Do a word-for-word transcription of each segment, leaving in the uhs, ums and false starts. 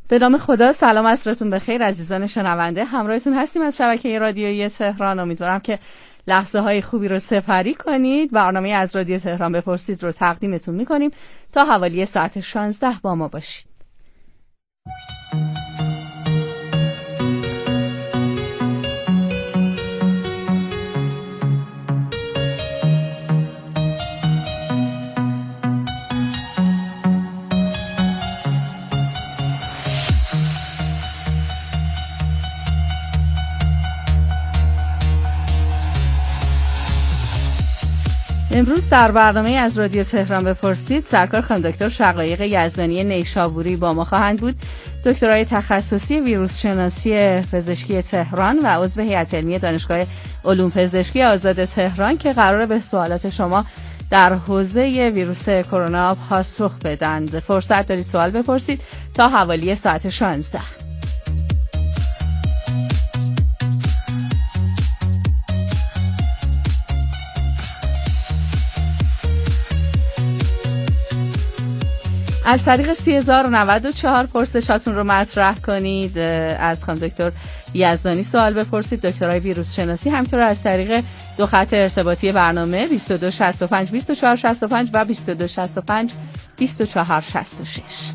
به نام خدا. سلام، عصرتون بخیر عزیزان شنونده. همراهتون هستیم از شبکه رادیویی تهران. امیدوارم که لحظه های خوبی رو سپری کنید. برنامه از رادیو تهران بپرسید رو تقدیمتون میکنیم تا حوالی ساعت شانزده با ما باشید. امروز در برنامه از رادیو تهران بپرسید سرکار خانم دکتر شقایق یزدانی نیشابوری با ما خواهند بود. دکترای تخصصی ویروس شناسی پزشکی تهران و عضو هیئت علمی دانشگاه علوم پزشکی آزاد تهران که قراره به سوالات شما در حوزه ویروس کرونا پاسخ بدند. فرصت دارید سوال بپرسید تا حوالی ساعت شانزده. از طریق سی هزار و نود و چهار پرسشاتون رو مطرح کنید. از خانم دکتر یزدانی سوال بپرسید، دکترای ویروس شناسی. همینطور از طریق دو خط ارتباطی برنامه بیست و دو شصت و پنج بیست و چهار شصت و پنج و بیست و دو شصت و پنج بیست و چهار شصت و شش.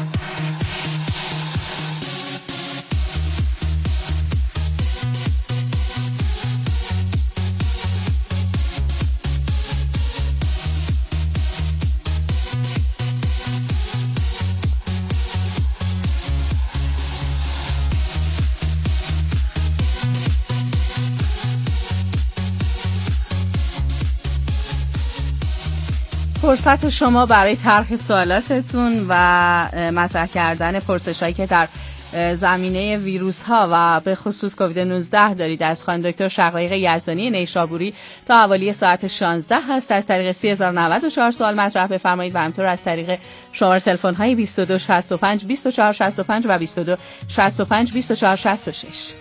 فرصت شما برای طرح سوالاتتون و مطرح کردن پرسش‌هایی که در زمینه ویروس ها و به خصوص کووید نوزده دارید از خانم دکتر شقایق یزدانی نیشابوری تا حوالی ساعت شانزده هست. از طریق سی هزار و نود و چهار سوال مطرح بفرمایید و همینطور از طریق شماره تلفن های بیست و دو شصت و پنج بیست و چهار شصت و پنج و بیست و دو شصت و پنج بیست و چهار شصت و شش.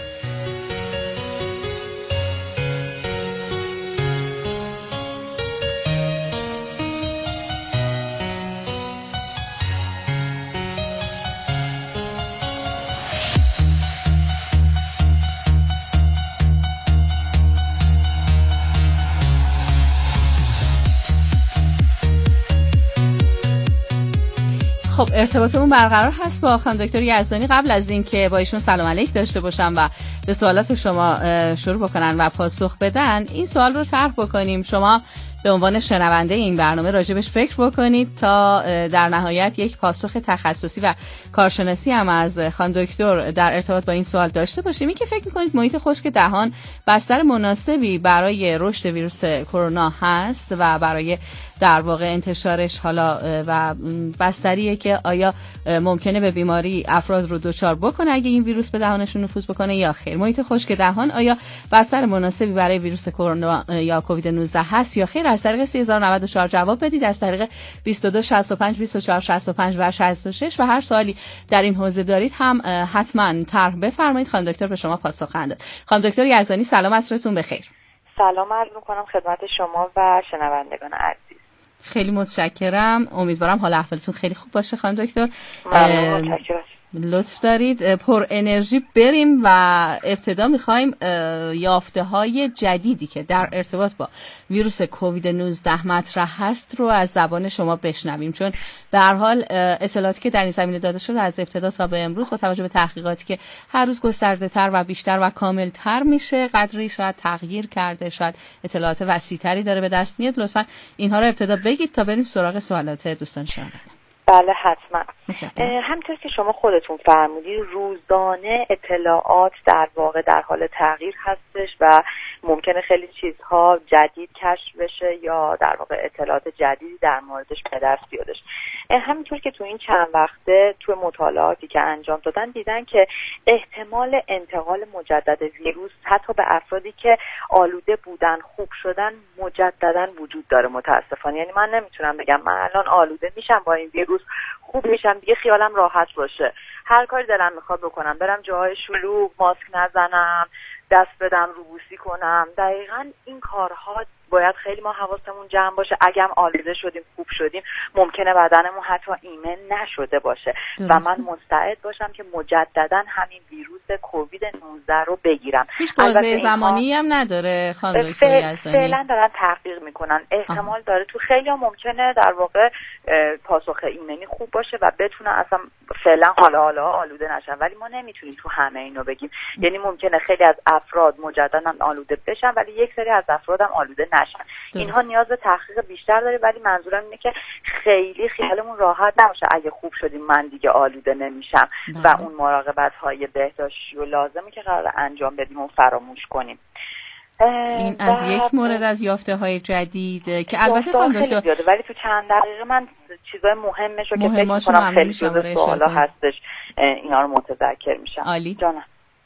خب ارتباطمون برقرار هست با خانم دکتر یزدانی. قبل از اینکه با ایشون سلام علیک داشته باشم و به سوالات شما شروع بکنن و پاسخ بدن، این سوال رو طرح بکنیم. شما به عنوان شنونده این برنامه راجبش فکر بکنید تا در نهایت یک پاسخ تخصصی و کارشناسی هم از خانم دکتر در ارتباط با این سوال داشته باشیم. این که فکر می‌کنید محیط خشک دهان بستر مناسبی برای رشد ویروس کرونا هست و برای در واقع انتشارش، حالا و بستریه که آیا ممکنه به بیماری افراد رو دچار بکنه اگه این ویروس به دهانشون نفوذ بکنه یا خیر؟ محیط خشک دهان آیا بستر مناسبی برای ویروس کرونا یا کووید نوزده هست یا خیر؟ از طریق سی هزار و نود و چهار جواب بدید، از طریق بیست و دو شصت و پنج بیست و چهار شصت و پنج و شصت و شش و هر سوالی در این حوزه دارید هم حتما طرح بفرمایید. خانم دکتر به شما پاسخ خواهند داد. خانم دکتر یزدانی سلام، عصرتون بخیر. سلام عرض می‌کنم خدمت شما و شنوندگان عزیز. خیلی متشکرم. امیدوارم حال احوالتون خیلی خوب باشه خانم دکتر. ممنون، متشکرم. لطف دارید. پر انرژی بریم و ابتدا میخوایم یافته های جدیدی که در ارتباط با ویروس کووید نوزده مطرح هست رو از زبان شما بشنویم، چون به هر حال اطلاعاتی که در این زمینه داده شده از ابتدا تا به امروز با توجه به تحقیقاتی که هر روز گسترده تر و بیشتر و کامل تر میشه قدری شاید تغییر کرده، شاید اطلاعات وسیع تری داره به دست میاد. لطفا اینها رو ابتدا بگید تا بریم سراغ سوالات دوستان شما. بله حتما. همطور که شما خودتون فرمودید روزانه اطلاعات در واقع در حال تغییر هستش و ممکنه خیلی چیزها جدید کشف بشه یا در واقع اطلاعات جدیدی در موردش به دست بیادش. همینطور که تو این چند وقته تو مطالعاتی که انجام دادن دیدن که احتمال انتقال مجدد ویروس حتی به افرادی که آلوده بودن خوب شدن مجددا وجود داره متاسفانه. یعنی من نمیتونم بگم من الان آلوده میشم با این ویروس خوب میشم دیگه خیالم راحت باشه، هر کاری دلم میخواد بکنم، برم جاهای شلوغ، ماسک نزنم، دست بدم، روبوسی کنم. دقیقاً این کارها باید خیلی ما حواسمون جمع باشه. اگه هم آلوده شدیم خوب شدیم ممکنه بدنمون حتی ایمن نشده باشه درست. و من مستعد باشم که مجددا همین ویروس کووید نوزده رو بگیرم. هیچ بازه زمانی هم نداره خانم دکتر یزدانی؟ فعلا دارن تحقیق میکنن. احتمال آه. داره تو خیلی ها ممکنه در واقع پاسخ ایمنی خوب باشه و بتونن اصلا فعلا حالا حالا آلوده نشن، ولی ما نمیتونیم تو همه اینو بگیم. یعنی ممکنه خیلی از افراد مجددا آلوده بشن ولی یک سری از افراد هم آلوده نشن. درست. اینها نیاز به تحقیق بیشتر داره، ولی منظورم اینه که خیلی خیالمون راحت نباشه اگه خوب شدیم من دیگه آلوده نمیشم و اون مراقبت های بهداشتی و لازمی که قرار انجام بدیم و فراموش کنیم. این از یک مورد از یافته های جدید که البته خانم دکتر ولی تو چند دقیقه من چیزای مهمش رو که فکر می‌کنم خیلی سوالا هستش اینا رو متذکر میشم. عالی جانم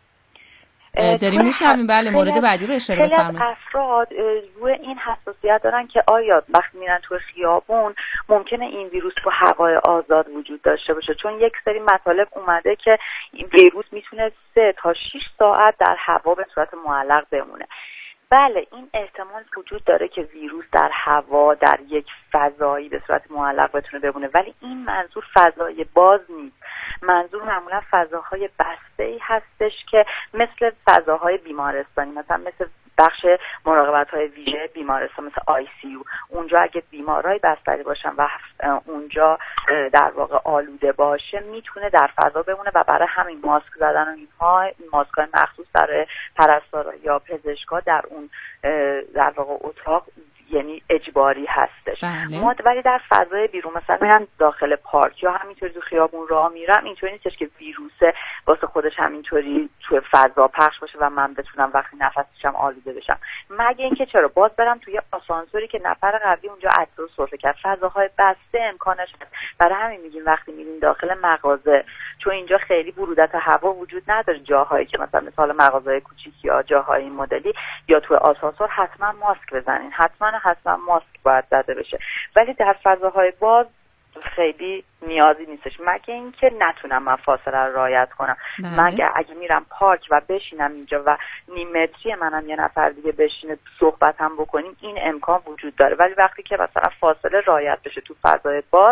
داریم میشنویم. بله مورد بعدی رو اشاره بفرمایید. خیلی افراد روی این حساسیت دارن که آیا وقتی میرن تو خیابون ممکنه این ویروس تو هوای آزاد وجود داشته باشه، چون یک سری مطالب اومده که این ویروس میتونه سه تا شش ساعت در هوا به صورت معلق بمونه. بله این احتمال وجود داره که ویروس در هوا در یک فضایی به صورت معلق بتونه بمونه، ولی این منظور فضای باز نیست. منظور معمولا فضاهای بسته‌ای هستش که مثل فضاهای بیمارستانی، مثلا مثل بخش مراقبت‌های ویژه بیمارستان مثل آی سی یو. اونجا اگه بیمارای بستری باشن و اونجا در واقع آلوده باشه میتونه در فضا بمونه و برای همین ماسک زدن و اینها، ماسک‌های مخصوص برای پرستارا یا پزشکا در اون در واقع اتاق یعنی اجباری هستش. بله. ما ولی در فضای بیرون مثلا میرم داخل پارک یا همینطوری تو خیابون راه میرم، اینطوری نیستش که ویروس واسه خودش همینطوری تو فضا پخش باشه و من بتونم وقتی نفس بکشم آلوده بشم. مگه اینکه چرا باز برم توی آسانسوری که نفر قبلی اونجا عطر و سرفه کرد. فضاهای بسته امکانش هست. برای همین میگیم وقتی میریم داخل مغازه، چون اینجا خیلی برودت هوا وجود نداره، جاهایی که مثلا مثلا مغازه‌های کوچیک یا جاهای این مدلی یا تو آسانسور حتما ماسک بزنین. حتما حتما ماسک باید زده بشه. ولی در فضاهای باز خیلی نیازی نیستش، مگه اینکه نتونم من فاصله رو رعایت کنم. بله. مگه اگه میرم پارک و بشینم اینجا و نیم متری منم یه نفر دیگه بشینه صحبت هم بکنیم این امکان وجود داره، ولی وقتی که مثلا فاصله رعایت بشه تو فضای باز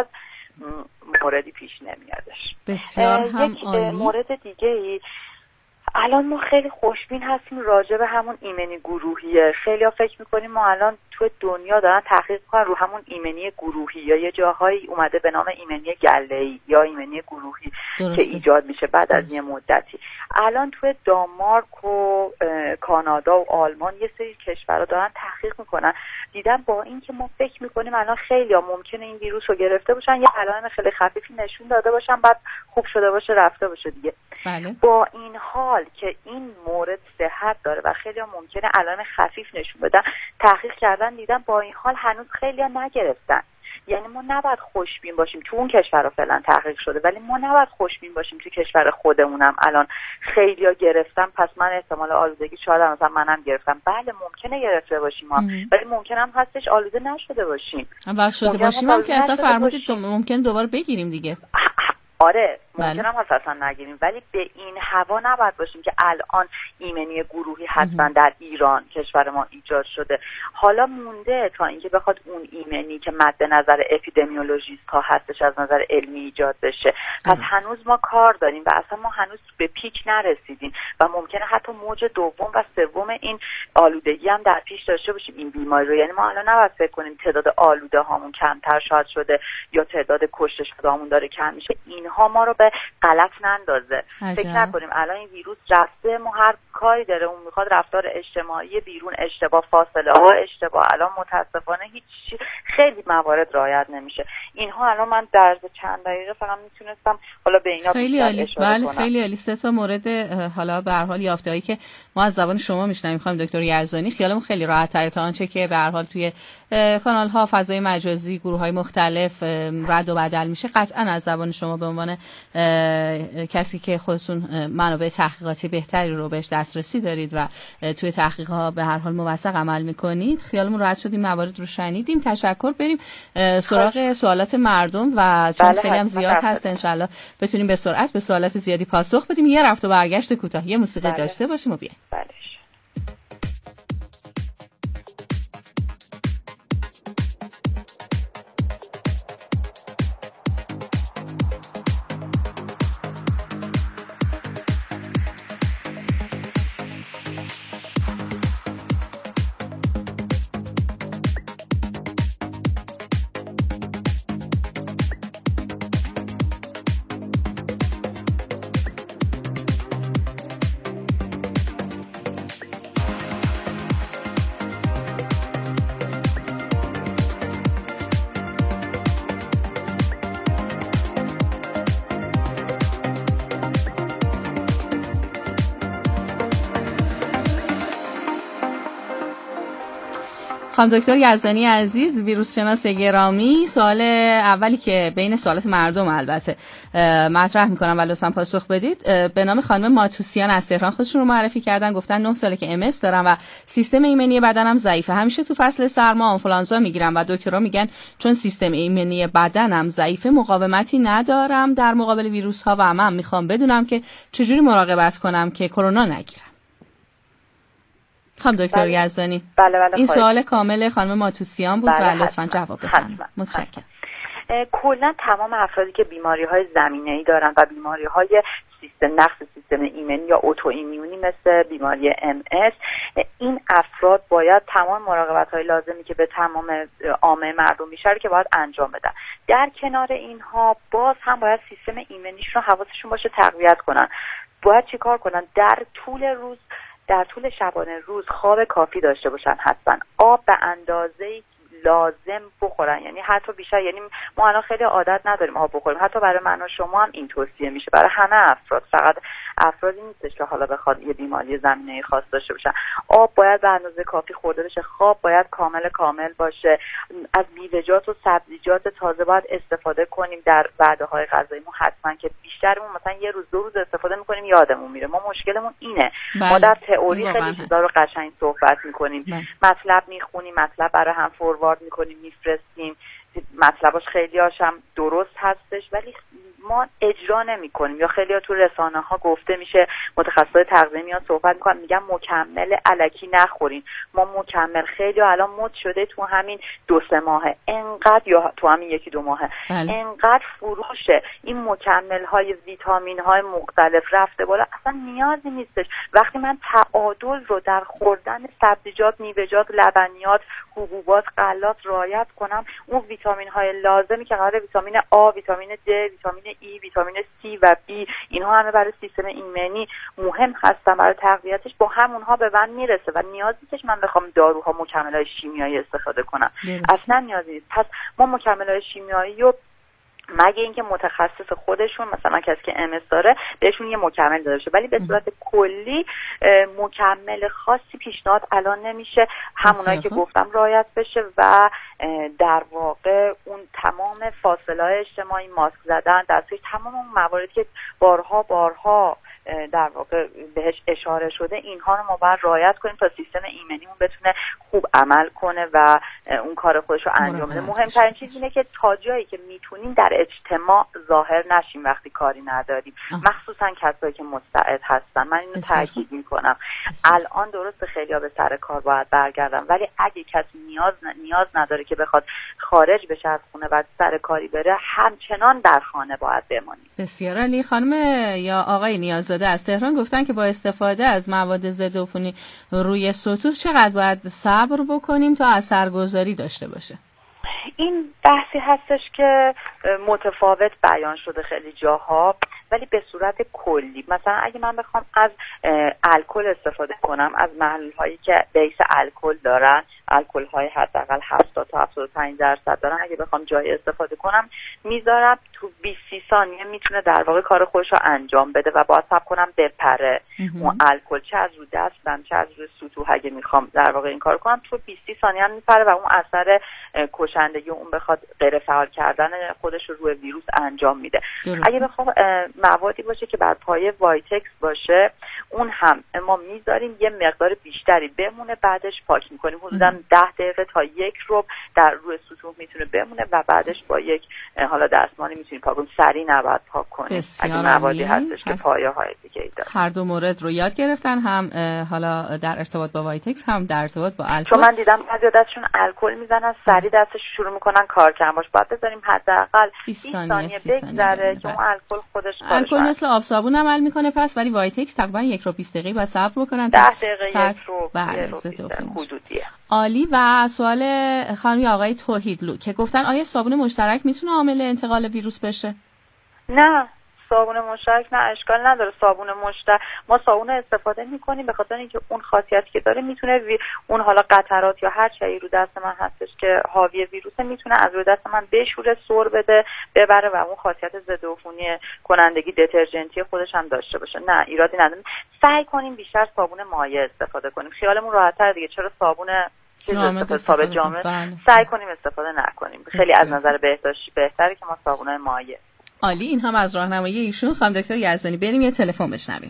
موردی پیش نمیادش. بسیار هم یک عالی. مورد دیگه ای الان ما خیلی خوشبین هستیم راجع به همون ایمنی گروهیه. خیلی ها فکر میکنیم ما الان تو دنیا دارن تحقیق کنن رو همون ایمنی گروهی یا یه جاهایی اومده به نام ایمنی گله‌ای یا ایمنی گروهی درسته. که ایجاد میشه بعد درسته. از یه مدتی. الان تو دانمارک و کانادا و آلمان یه سری کشورها دارن تحقیق میکنن. دیدن با اینکه ما فکر میکنیم الان خیلی ها ممکنه این ویروس رو گرفته باشن، یه علائم خیلی خفیفی نشون داده باشن بعد خوب شده باشه رفته باشه دیگه. بله. با این حال که این مورد صحت داره و خیلی ها ممکنه علائم خفیف نشون بدن، تحقیق کردن دیدن با این حال هنوز خیلی ها نگرفتن. یعنی ما نباید خوشبین باشیم تو اون کشورها فعلا تحقیق شده، ولی ما نباید خوشبین باشیم تو کشور خودمونم الان خیلی ها گرفتن پس من احتمال آلودگی شاید مثلا منم گرفتم. بله ممکنه گرفته باشیم ما، ولی ممکنه هم هستش آلوده نشده باشیم. و شده باشیم هم که اصلا فرمودید ممکن دوباره بگیریم دیگه. آره ممکن هم هست اصلا نگیریم، ولی به این هوا نباید باشیم که الان ایمنی گروهی حتما در ایران کشور ما ایجاد شده. حالا مونده تا اینکه بخواد اون ایمنی که مد نظر اپیدمیولوژیست ها هستش از نظر علمی ایجاد بشه. پس هنوز ما کار داریم و اصلا ما هنوز به پیک نرسیدیم و ممکنه حتی موج دوم و سوم این آلودگی هم در پیش داشته باشیم این بیماری رو. یعنی ما الان نباید فکر کنیم تعداد آلوده هامون کمتر شاید شده یا تعداد کشته شده هامون داره کم میشه. اینها ما رو به غلط نندازه. فکر نکنیم الان این ویروس رفته ما هر کاری داره اون میخواد رفتار اجتماعی بیرون اشتباه، فاصله ها اشتباه. الان متاسفانه هیچ خیلی موارد رعایت نمیشه. اینها الان من در چند دقیقه فقط میتونستم حالا به اینا خیلی عالی. بله کنم. خیلی عالی. سه تا مورد حالا به هر حال یافته‌ای که ما از زبان شما میشنویم خانم دکتر یزدانی خیالمون خیلی راحت تره تا آنچه که به هر حال توی کانال ها، فضای مجازی، گروه های مختلف رد و بدل میشه. قطعا از زبان شما به عنوان کسی که خودتون منابع تحقیقاتی بهتری رو بهش دسترسی دارید و توی تحقیقات به هر حال موثق عمل میکنید خیالمون راحت شد این موارد رو شنیدیم. تشکر. بریم سراغ سوالات مردم و چون بله خیلی هم زیاد هست انشالله بتونیم به سرعت به سوالات زیادی پاسخ بدیم. یه رفت و برگشت کوتاه یه موسیقی بله. داشته باشیم و بیایم. بله. خانم دکتر یزدانی عزیز، ویروس شناس گرامی، سوال اولی که بین سوالات مردم البته مطرح میکنم و لطفاً پاسخ بدید. به نام خانم ماتوسیان از تهران خودشون رو معرفی کردن، گفتن نه ساله که ام اس دارم و سیستم ایمنی بدنم ضعیفه. همیشه تو فصل سرما آنفولانزا میگیرم و دکترها میگن چون سیستم ایمنی بدنم ضعیفه مقاومتی ندارم در مقابل ویروس ها و من میخوام بدونم که چجوری مراقبت کنم که کرونا نگیرم. خانم دکتر بله. یزدانی بله بله این سوال کامل خانم ماتوسیان بود بله و لطفاً جواب بفرمایید. متشکرم. کلا تمام افرادی که بیماری‌های زمینه‌ای دارن و بیماری‌های سیستم نقص سیستم ایمنی یا اتو ایمیونی مثل بیماری ام اس، این افراد باید تمام مراقبت‌های لازمی که به تمام عامه مردم میشه که باید انجام بدن. در کنار اینها باز هم باید سیستم ایمنیشون رو حواسشون باشه تقویت کنن. باید چیکار کنن؟ در طول روز در طول شبانه روز خواب کافی داشته باشن، حتما آب به اندازه‌ای لازم بخورن، یعنی حتی بیشتر. یعنی ما الان خیلی عادت نداریم آب بخوریم، حتی برای من و شما هم این توصیه میشه، برای همه افراد، فقط افرادی نیستش که حالا بخواد یه بیماری زمینه‌ای خاص داشته باشن. آب باید به اندازه کافی خورده بشه، خواب باید کامل کامل باشه، از میوه‌جات و سبزیجات تازه باید استفاده کنیم در وعده‌های غذایی. ما حتما که بیشترمون مثلا یه روز دو روز استفاده می‌کنیم یادمون میره. ما مشکلمون اینه. بله. ما در تئوری خیلی چیزا رو قشنگ صحبت می‌کنیم، مطلب می‌خونیم، مطلب برای هم فوروارد می‌کنیم، می‌فرستیم، مطلباش خیلی هاشم درست هستش ولی ما اجرا نمی کنیم. یا خیلی ها تو رسانه ها گفته میشه، متخصصای تغذیه میان صحبت میکنن میگن مکمل الکی نخورین. ما مکمل خیلی ها الان مد شده تو همین دو سه ماهه انقدر، یا تو همین یکی دو ماهه بله. انقدر فروشه این مکمل های ویتامین های مختلف رفته بالا، اصلا نیازی نیستش. وقتی من تعادل رو در خوردن سبزیجات، میوه‌جات، لبنیات، حبوبات، غلات رعایت کنم، اون ویتامین های لازمی که قراره ویتامین آ، ویتامین د، ویتامین ای، ویتامین سی و بی، اینها همه برای سیستم ایمنی مهم هستن، برای تقویتش با همونها به من میرسه و نیازی نیستش من بخوام داروها، مکمل‌های شیمیایی استفاده کنم. اصلا نیازی نیست. پس ما مکمل‌های شیمیایی رو مگه اینکه متخصص خودشون مثلا کسی که ام اس داره بهشون یه مکمل داده بشه، ولی به صورت کلی مکمل خاصی پیشنهاد الان نمیشه. همونایی که گفتم رعایت بشه و در واقع اون تمام فاصله اجتماعی، ماسک زدن، دستکش، تمام اون مواردی که بارها بارها در واقع بهش اشاره شده، اینها رو ما باید رعایت کنیم تا سیستم ایمنیمون بتونه خوب عمل کنه و اون کار خودش رو انجام بده. مهمترین چیز اینه که تا جایی که میتونیم در اجتماع ظاهر نشیم وقتی کاری نداریم، مخصوصا کسایی که مستعد هستن. من اینو تاکید میکنم. الان درست خیلی‌ها به سر کار باید برگردن، ولی اگه کسی نیاز نیاز نداره که بخواد خارج بشه از خونه و سر کاری بره، همچنان در خانه باید بمونیم. بسیار عالی. خانم یا آقای نیاززاده از تهران گفتن که با استفاده از مواد ضد عفونی روی سطوح چقدر باید صبر بکنیم تا اثرگذاری داشته باشه؟ این بحثی هستش که متفاوت بیان شده خیلی جاها، ولی به صورت کلی مثلا اگه من بخوام از الکل استفاده کنم، از محلول‌هایی که بیس الکل دارن، الکل‌های حداقل هفتاد تا هفتاد و پنج درصد دارن، اگه بخوام جایی استفاده کنم میذارم تو بیست ثانیه میتونه در واقع کار خودش رو انجام بده و باید صبر کنم بپره اون الکل، چه از رو دستم چه از روی سطوح. اگه میخوام در واقع این کار کنم تو بیست ثانیه هم میپره و اون اثر کشندگی اون بخواد غیر فعال کردن خودش رو روی ویروس انجام میده. درست. اگه بخوام موادی باشه که بر پایه وایتکس باشه، اون هم ما میذاریم یه مقدار بیشتری بمونه، بعدش پاک میکنیم. حدودا ده دقیقه تا یک ربع در روی سطوح میتونه بمونه و بعدش با یک حالا دستمانی میتونیم پاک کنیم. سریع نباید پاک کنیم اگه موادی هستش که پایه های دیگه ای داره. هر دو مورد رو یاد گرفتن، هم حالا در ارتباط با وایتکس هم در ارتباط با الکل. چون من دیدم بعضی دستشون الکل میزنن، سریع دستش شروع میکنن کار کردن. باش باید بذاریم حداقل بیست ثانیه بگذره چون الکل خودش الکل مثل آب صابون عمل میکنه پس، ولی وایتکس تقریبا یک رو بیست دقیقه بعد صبر بکنن ده دقیقه یک رو بله حدودیه. عالی. و سوال خانم آقای توحیدلو که گفتن آیا صابون مشترک میتونه عامل انتقال ویروس بشه؟ نه، صابون مشترک نه، اشکال نداره. صابون مشترک ما صابون استفاده میکنیم به خاطر اینکه اون خاصیتی که داره میتونه وی... اون حالا قطرات یا هر چیزی رو دست من هستش که حاوی ویروسه میتونه از روی دست من بشوره، سر بده، ببره و اون خاصیت ضد عفونی کنندگی دترجنتی خودش هم داشته باشه. نه، ایرادی نداره. سعی کنیم بیشتر صابون مایع استفاده کنیم، خیالمون راحت‌تر دیگه. چرا صابون چیز استفاده صابون جامد سعی کنیم استفاده نکنیم. خیلی از نظر بهداشتی بهتره که ما صابونای مایع. عالی، این هم از راهنمایی ایشون. خانم دکتر یزدانی بریم یه تلفن بشنویم.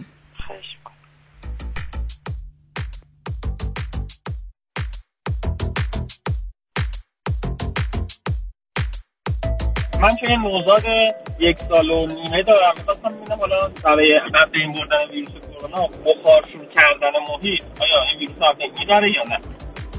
من که نوزاد یک سال و نیمه دارم، می‌خواستم ببینم حالا برای از بین بردن ویروس کرونا بخارشور کردن محیط آیا این ویروس از بین می‌بره یا نه؟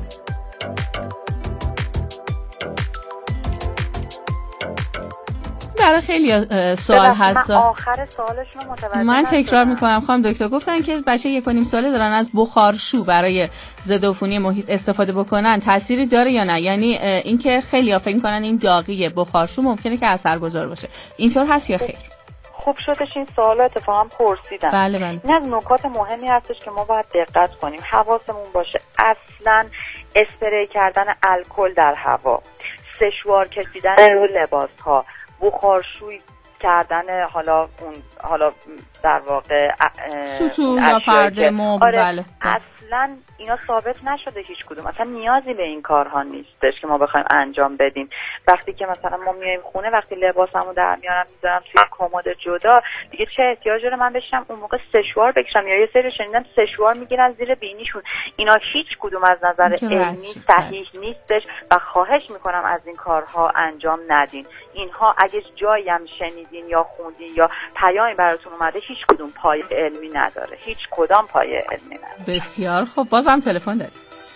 برای خیلی سوال هست. من آخر سوالشون رو متوجه من تکرار میکنم خانم دکتر، گفتن که بچه یک و نیم ساله دارن از بخارشو برای ضد عفونی محیط استفاده بکنن، تأثیری داره یا نه؟ یعنی اینکه خیلی‌ها فکر میکنن این داغی بخارشو ممکنه که اثرگذار باشه، اینطور هست یا خیر؟ خوب شدش این سوال اتفاقا پرسیدم. بله بله. این از نکات مهمی هستش که ما باید دقت کنیم، حواسمون باشه. اصلا اسپری کردن الکل در هوا، سشوار کشیدن رو لباس ها، بخارشویی کردن حالا اون حالا در واقع سوسو یا پرده مبل، آره بله. اصلا اینا ثابت نشده هیچ کدوم، اصلا نیازی به این کارها نیستش که ما بخوایم انجام بدیم. وقتی که مثلا ما میایم خونه، وقتی لباسمو در میارم میذارم توی کمد جدا، دیگه چه احتیاجی داره من بشم اون موقع سشوار بکشم؟ یا یه سری شنیدم سشوار میگیرن زیر بینیشون. اینا هیچ کدوم از نظر علمی صحیح نیستش و خواهش میکنم از این کارها انجام ندین. اینها اگه جایی هم شنیدین یا خوندین یا پیامی براتون اومده، هیچ کدوم پایه علمی نداره، هیچ کدام پایه علمی نداره. بسیار خب، بازم تلفن داریم.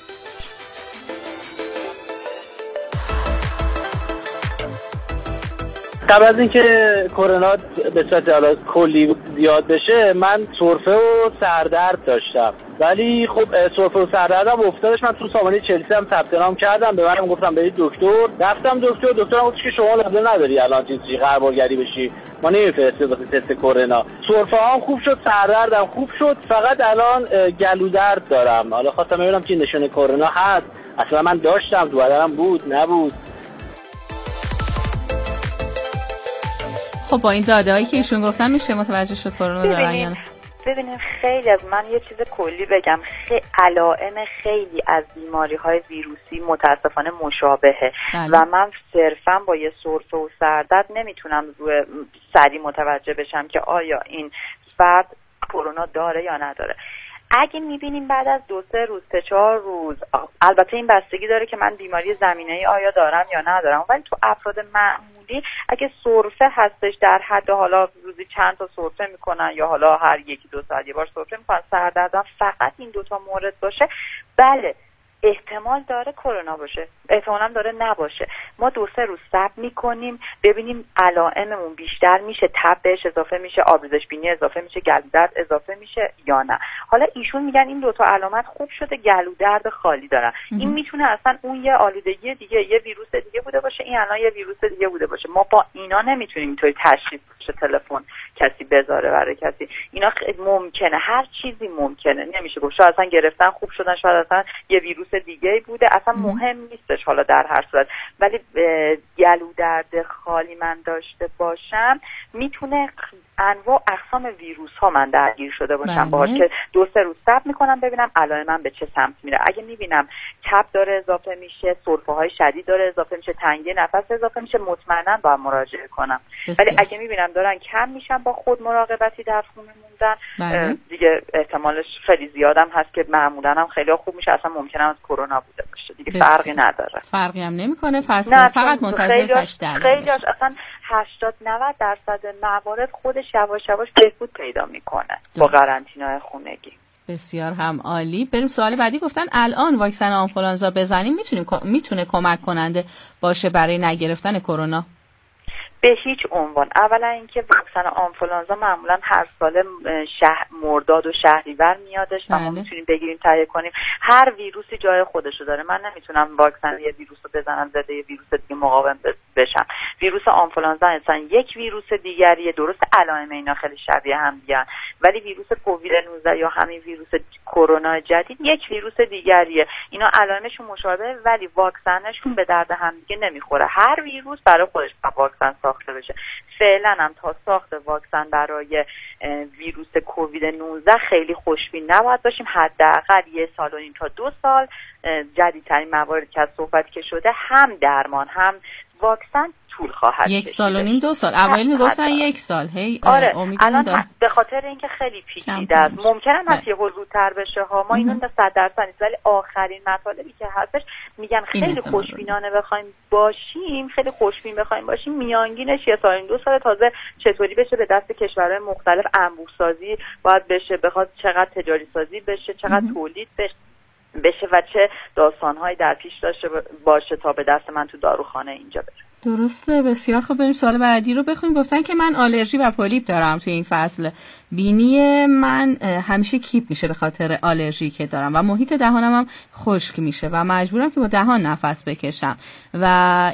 قبل از اینکه کرونا به صورت حالا کلی زیاد بشه، من سرفه و سردرد داشتم، ولی خب سرفه و سردردم افتادش. من تو سامانه چلسی هم ثبت نام کردم، به منم گفتم برید دکتر. رفتم دکتر، دکترم گفت که شما لازم نداری الان چیزی قربالگری بشی، ما نمیفرستیم واسه تست کرونا. سرفه هم خوب شد، سردردم خوب شد، فقط الان گلو درد دارم. حالا خواستم ببینم که نشونه کرونا هست، اصلا من داشتم تو بدنم بود نبود. خب با این داده هایی که ایشون گفتن میشه متوجه شد کرونا دارن یا نه؟ ببینیم خیلی از من یه چیز کلی بگم، خیلی علائم خیلی از بیماری های ویروسی متاسفانه مشابهه. بله. و من صرفا با یه سرفه و سردرد نمیتونم روی سری متوجه بشم که آیا این فرد کرونا داره یا نداره. اگه میبینیم بعد از دو سه روز سه چهار روز، البته این بستگی داره که من بیماری زمینه‌ای آیا دارم یا ندارم، ولی تو افراد معمولی اگه سرفه هستش در حد حالا روزی چند تا سرفه میکنن یا حالا هر یکی دو ساعت یه بار سرفه میکنن، سردردم فقط این دوتا مورد باشه، بله احتمال داره کرونا باشه، احتمال هم داره نباشه. ما دو سه روز صبر میکنیم ببینیم علائممون بیشتر میشه، تب بهش اضافه میشه، آبریزش بینی اضافه میشه، گلو درد اضافه میشه یا نه. حالا ایشون میگن این دوتا علامت خوب شده، گلو درد خالی دارن. این میتونه اصلا اون یه آلودگی دیگه، یه ویروس دیگه بوده باشه، این الان یه ویروس دیگه بوده باشه. ما با اینا نمیتونیم اینطوری تشخیص بشه تلفن کسی بذاره برای کسی. اینا ممکنه، هر چیزی ممکنه، نمیشه گفت شاید اصلا گرفتن خوب شدن، شاید اصلا یه ویروس دیگه بوده، اصلا مهم نیستش حالا در هر صورت. ولی گلو درد خالی من داشته باشم، میتونه انواع اقسام ویروس ها من درگیر شده باشم، باهاش که دو سه روز صبر میکنم ببینم علائم من به چه سمت میره. اگه میبینم تب داره اضافه میشه، سرفه های شدید داره اضافه میشه، تنگی نفس اضافه میشه، مطمئنا باید مراجعه کنم. ولی اگه میبینم دارن کم میشن با خود مراقبتی در خونه موندن، دیگه احتمالش خیلی زیادم هست که معمولا هم خیلی خوب میشه، اصلا ممکنه از کرونا بوده باشه، دیگه بسیار. فرقی نداره، فرقی هم نمیکنه. فصل فقط منتظر تشدید خیلیاش اصلا هشتاد نود درصد موارد خودش یواش یواش بهبود پیدا میکنه با قرنطینای خونگی. بسیار هم عالی. بریم سوال بعدی. گفتن الان واکسن آنفولانزا بزنیم میتونیم میتونه کمک کننده باشه برای نگرفتن کرونا؟ به هیچ عنوان. اولا اینکه واکسن آنفولانزا معمولا هر سال شهر مرداد و شهریور میادش و ما میتونیم بگیریم تهیه کنیم. هر ویروسی جای خودشو داره. من نمیتونم واکسن یه ویروس رو بزنم ضد یه ویروس دیگه مقاوم بشم. ویروس آنفولانزا اصلا یک ویروس دیگریه، درست علائم اینا خیلی شبیه هم دیگه، ولی ویروس کووید نوزده یا همین ویروس کرونا جدید یک ویروس دیگریه. اینا علائمشون مشابهه ولی واکسنشون به درد هم دیگه نمیخوره. هر ویروس برای خودش واکسن ساخته بشه. فعلا هم تا ساخت واکسن برای ویروس ویروس کووید نوزده خیلی خوشبین نباید باشیم. حداقل یه سال و نیم تا دو سال جدیدترین مواردی که از صحبت که شده هم درمان هم واکسن طول خواهد یک سال و نیم دو سال. اوایل میگفتن یک سال. هی آره الان دار... به خاطر اینکه خیلی پیچیده است ممکنه هست یه زودتر بشه ها، ما اینو صد درصد نیست، ولی آخرین مطالبی که هستش میگن خیلی خوشبینانه بخوایم باشیم، خیلی خوشبین بخوایم باشیم میانگینش یه سال دو سال. تازه چطوری بشه به دست کشورهای مختلف انبوه سازی باید بشه، بخواد چقدر تجاری سازی بشه، چقدر تولید بشه بشه و چه داستان‌هایی در پیش داشته باشه تا به دست من تو داروخانه اینجا بره. درسته. بسیار خوب. بریم سوال بعدی رو بخونیم. گفتن که من آلرژی و پولیپ دارم توی این فصل. بینی من همیشه کیپ میشه به خاطر آلرژی که دارم و محیط دهانم هم خشک میشه و مجبورم که با دهان نفس بکشم و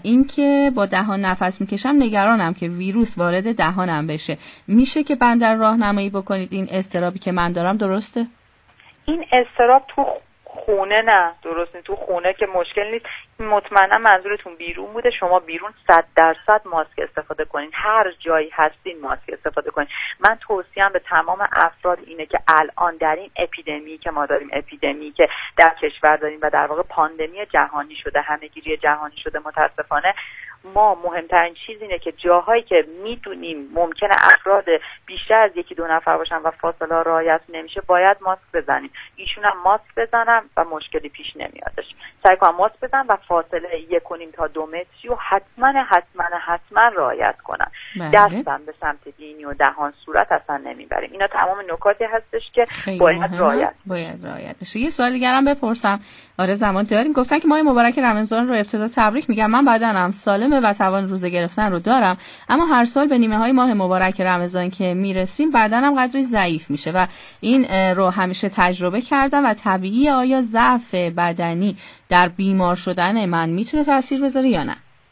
اینکه با دهان نفس میکشم نگرانم که ویروس وارد دهانم بشه. میشه که بندر راهنمایی بکنید این اضطرابی که من دارم؟ درسته؟ این اضطراب تو خونه نه، درست نیست. تو خونه که مشکل نیست. مطمئنا منظورتون بیرون بوده. شما بیرون صد درصد ماسک استفاده کنین، هر جایی هستین ماسک استفاده کنین. من توصیه‌ام به تمام افراد اینه که الان در این اپیدمی که ما داریم، اپیدمی که در کشور داریم و در واقع پاندمی جهانی شده، همه‌گیری جهانی شده متاسفانه، ما مهمترین چیز اینه که جاهایی که میدونیم ممکنه افراد بیشتر از یکی دو نفر باشن و فاصله ها رعایت نمیشه باید ماسک بزنیم. ایشون هم ماسک بزنن و مشکلی پیش نمیادش. سعی کنن ماسک بزنن و فاصله یک و نیم تا دو متری و حتما حتما حتما رعایت کنن. دستم به سمت بینی و دهان صورت اصلا نمیبریم. اینا تمام نکاتی هستش که باید رعایت باید رعایت بشه. یه سوال دیگه هم بپرسم. آره زمان داریم. گفتن که ماه مبارک رمضان رو ابتدا تبریک میگم. من بدنم سالم و توان روزه گرفتن رو دارم، اما هر سال به نیمه های ماه مبارک رمضان که میرسیم بدنم قدری ضعیف میشه و این رو همیشه تجربه کردم و طبیعی. آیا ضعف بدنی در بیمار شدن من میتونه تاثیر بذاره یا نه؟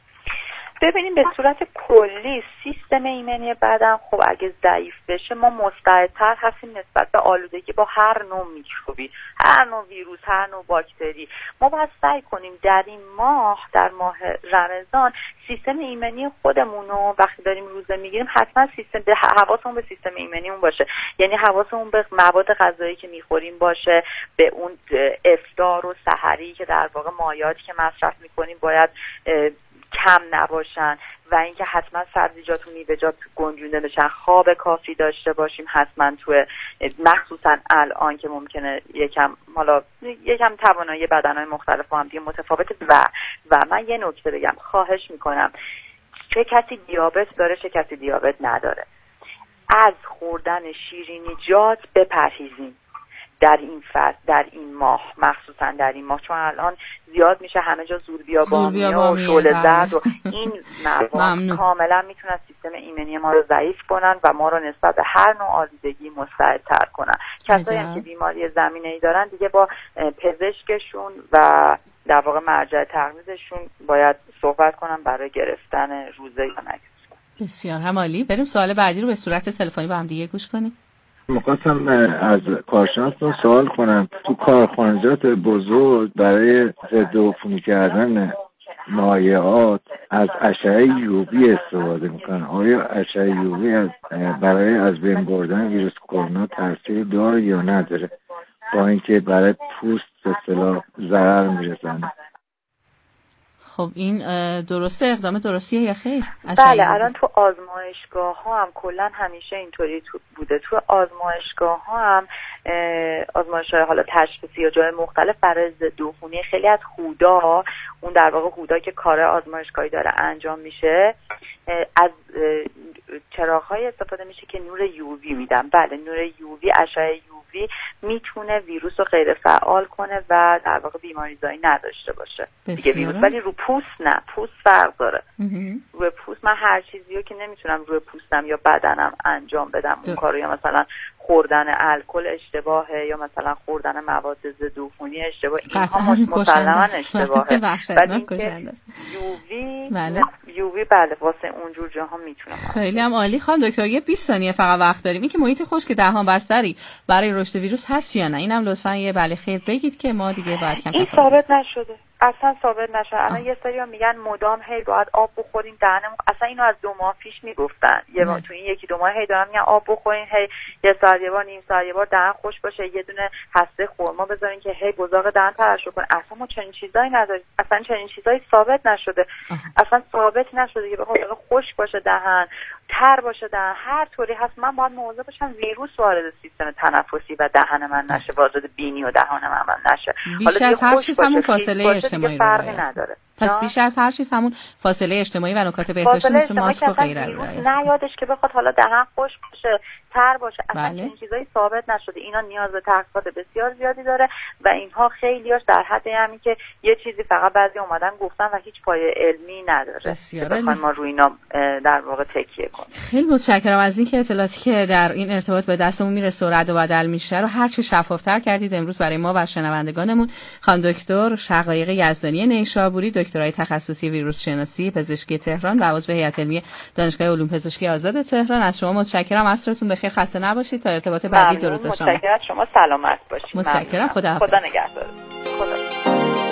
ببینیم به صورت کلی سیستم ایمنی بدن خب اگه ضعیف بشه ما مستعدتر هستیم نسبت به آلودگی با هر نوع میکروبی، هر نوع ویروس، هر نوع باکتری. ما باید سعی کنیم در این ماه، در ماه رمضان، سیستم ایمنی خودمون رو وقتی داریم روزه میگیریم حتما سیستم به حواسمون به سیستم ایمنیمون باشه. یعنی حواسمون به مواد غذایی که میخوریم باشه، به اون افطار و سحری که در واقع مایعاتی که مصرف میکنیم باید کم نباشن و اینکه حتما سبزیجات و میوه‌جات گنجونده بشن، خواب کافی داشته باشیم حتما، تو مخصوصا الان که ممکنه یکم حالا یکم توانایی بدنهای مختلف با هم دیگه متفاوته. و و من یه نکته بگم، خواهش میکنم، چه کسی دیابت داره چه کسی دیابت نداره، از خوردن شیرینیجات بپرهیزیم در این فصل، در این ماه، مخصوصا در این ماه، چون الان زیاد میشه همه جا زور بیابانی و شعله زرد و این مواد کاملا میتونن سیستم ایمنی ما رو ضعیف کنن و ما رو نسبت به هر نوع آلودگی مستعدتر کنن. کسایی هم که بیماری زمینه‌ای دارن دیگه با پزشکشون و در واقع مرجع تغذیه‌شون باید صحبت کنن برای گرفتن روزه یا نگرفتن. بسیار هم عالی. بریم سوال بعدی رو به صورت تلفنی با هم دیگه گوش کنیم. می‌خواستم از کارشناستون سوال کنم، تو کارخانجات بزرگ برای ضد عفونی کردن مایعات از اشعه یووی استفاده میکنن. آیا اشعه یووی از برای از بین بردن ویروس کرونا تاثیر داره یا نداره، با اینکه برای پوست به اصطلاح ضرر میرسونه؟ خب این درسته، اقدام درستیه یا خیر؟ بله، الان تو آزمایشگاه ها هم کلا همیشه اینطوری تو بوده. تو آزمایشگاه ها هم آزمایش‌های حالا تشخیصی یا جای مختلف برای ضد عفونی خیلی از هودا، اون در واقع هودا که کار آزمایشگاهی داره انجام میشه، از چراغ‌های استفاده میشه که نور یووی میدن. بله، نور یووی، اشعه یووی میتونه ویروس رو غیر فعال کنه و در واقع بیماریزایی نداشته باشه دیگه ویروس. ولی رو پوست نه، پوست فرق داره. روی پوست من هر چیزی رو که نمیتونم روی پوستم یا بدنم انجام بدم اون کارو، یا مثلا خوردن الکل اشتباهه یا مثلا خوردن مواد ضد عفونی اشتباهه، اینها مسلماً اشتباهه. ولی اینکه یووی بله. یووی بله واسه اونجور جاها میتونه. خیلی هم عالی. خانم دکتر یه بیست ثانیه فقط وقت داریم. این که محیط خشک دهان بستری برای رشد ویروس هست یا نه، اینم لطفاً یه بله خیر بگید که ما دیگه بعد کم این ثابت نشده. اصلا ثابت نشد. الان یه سری میگن مدام هی باید آب بخوریم دهنمون، اصلا اینو از دو ماه پیش میگفتن، یه ما تو این یکی دو ماه هی دارن میگن آب بخورین، هی یه ساعت یه بار نیم ساعت یه بار دهن خوش باشه، یه دونه هسته خرما بذارین که هی بزاق دهن ترشح کنه. اصلا ما چنین چیزایی نداریم، اصلا چنین چیزایی ثابت نشده. آه. اصلا ثابت نشده که بخواد خشک باشه دهن، تر باشه دهن، هر طوری هست من باید مواظب باشم ویروس وارد سیستم تنفسی و دهن من نشه، وارد بینی و دهان من نشه. بیش از هر چیز همون فاصله اجتماعی فرقی نداره. پس بیش از هر چیز همون فاصله اجتماعی و نکات بهداشتی مثل ماسک و غیره رو نه یادش که بخواد حالا دهن خشک باشه، تر باشه، اصلا بله. این چیزایی ثابت نشده. اینا نیاز به تحقیقات بسیار زیادی داره و اینها خیلیاش در حد همین که یه چیزی فقط بعضی اومدن گفتن و هیچ پایه علمی نداره که بخوایم ما روی اینا در واقع تکیه کنیم. خیلی متشکرم از اینکه اطلاعاتی که در این ارتباط به دستمون میرسه و رد و بدل میشه رو هر چه شفافتر کردید امروز برای ما و شنوندگانمون. خانم دکتر شقایق یزدانی نیشابوری، دکترای تخصصی ویروس شناسی پزشکی تهران و عضو هیئت علمی دانشگاه علوم پزشکی آزاد تهران، از شما متشکرم. عصرتون بخیر، خسته نباشید. تا ارتباط بعدی درود به شما. متشکرم، شما سلامت باشید. متشکرم. خدا حافظ. خدا نگهدار. خدا.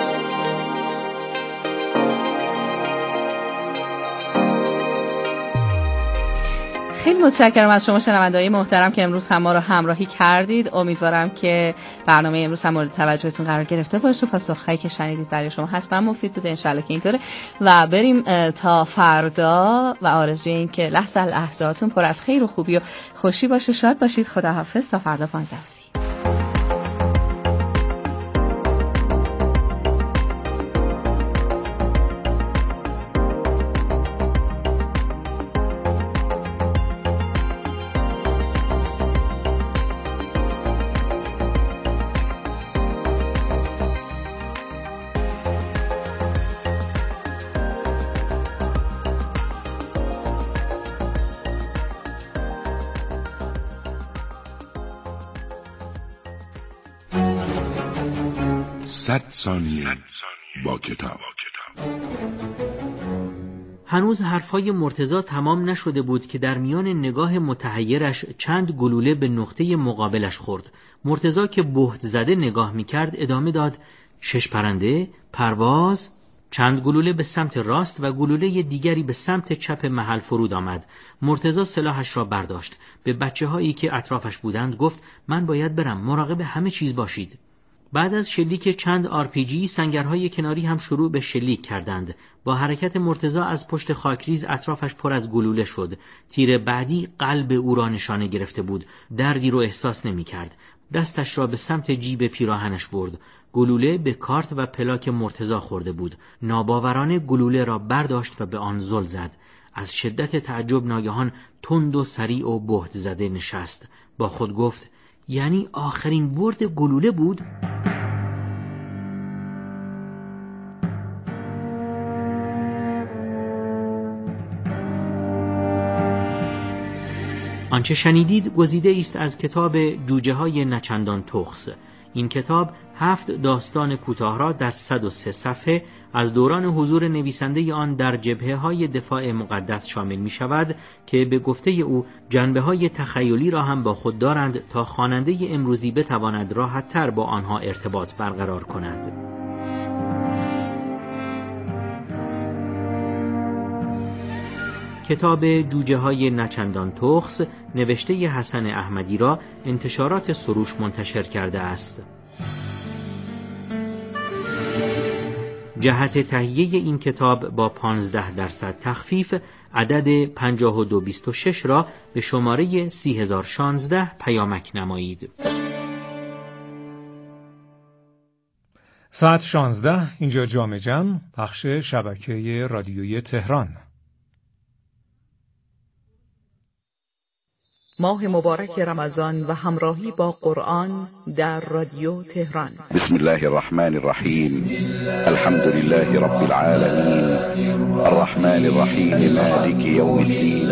خیلی متشکرم از شما شنونده‌های محترم که امروز هم ما رو همراهی کردید. امیدوارم که برنامه امروز هم مورد توجهتون قرار گرفته باشه. پاسخهایی که شنیدید برای شما حتما مفید بوده، ان شاءالله که اینطوره. و بریم تا فردا و آرزوی این که لحظه لحظاتون پر از خیر و خوبی و خوشی باشه. شاد باشید. خداحافظ تا فردا پانزده و سی. صد ثانیه با کتاب. هنوز حرفای مرتضی تمام نشده بود که در میان نگاه متحیرش چند گلوله به نقطه مقابلش خورد. مرتضی که بهت زده نگاه میکرد ادامه داد: شش پرنده، پرواز. چند گلوله به سمت راست و گلوله دیگری به سمت چپ محل فرود آمد. مرتضی سلاحش را برداشت. به بچه هایی که اطرافش بودند گفت: من باید برم، مراقب همه چیز باشید. بعد از شلیک چند آر پی جی سنگرهای کناری هم شروع به شلیک کردند. با حرکت مرتضی از پشت خاکریز اطرافش پر از گلوله شد. تیر بعدی قلب او را نشانه گرفته بود. دردی رو احساس نمی کرد. دستش را به سمت جیب پیراهنش برد. گلوله به کارت و پلاک مرتضی خورده بود. ناباورانه گلوله را برداشت و به آن زل زد. از شدت تعجب ناگهان تند و سریع و بهت زده نشست. با خود گفت: یعنی آخرین برد گلوله بود؟ آنچه شنیدید گزیده است از کتاب جوجه های نچندان تخس. این کتاب هفت داستان کوتاه را در صد و سه صفحه از دوران حضور نویسنده آن در جبهه های دفاع مقدس شامل می شود که به گفته او جنبه های تخیلی را هم با خود دارند تا خواننده امروزی بتواند راحت تر با آنها ارتباط برقرار کند. کتاب جوجه های نچندان تخس نوشته حسن احمدی را انتشارات سروش منتشر کرده است. جهت تهیه این کتاب با پانزده درصد تخفیف عدد پنجاه و دو بیست و شش را به شماره سی هزار و شانزده پیامک نمایید. ساعت شانزده، اینجا جام جم، بخش شبکه رادیویی تهران. ماه مبارک رمضان و همراهی با قرآن در رادیو تهران. بسم الله الرحمن الرحیم. الحمد لله رب العالمین، الرحمن الرحیم، مالک یوم الدین.